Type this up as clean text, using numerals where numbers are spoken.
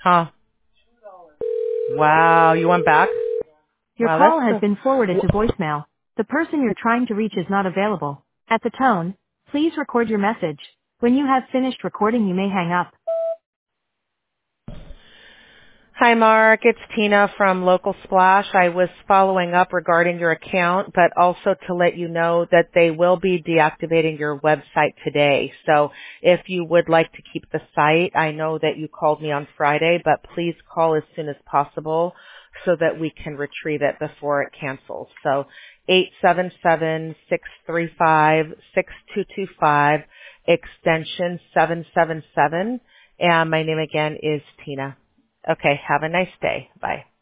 Huh. Wow, you went back? Your Wow, call has that's been forwarded to voicemail. The person you're trying to reach is not available. At the tone, please record your message. When you have finished recording, you may hang up. Hi, Mark. It's Tina from Local Splash. I was following up regarding your account, but also to let you know that they will be deactivating your website today. So if you would like to keep the site, I know that you called me on Friday, but please call as soon as possible so that we can retrieve it before it cancels. So 877-635-6225, extension 777, and my name again is Tina. Okay, have a nice day. Bye.